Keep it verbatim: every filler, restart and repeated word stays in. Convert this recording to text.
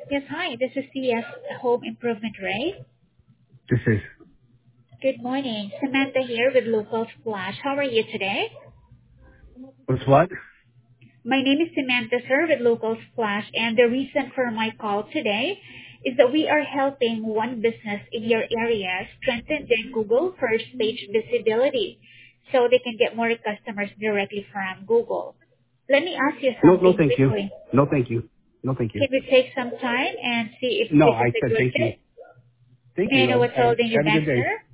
Yes, hi. This is C S Home Improvement, right? This is, Good morning. Samantha here with Local Splash. How are you today? what's what? My name is Samantha, sir, with Local Splash, and the reason for my call today is that we are helping one business in your area strengthen their Google first page visibility so they can get more customers directly from Google. Let me ask you No, no, something thank you. quickly. No, thank you. No, thank you. Can we take some time and see if No, this is I a said good thank you. fit? Thank May I you. know what's Have, holding you have a back, good day. sir?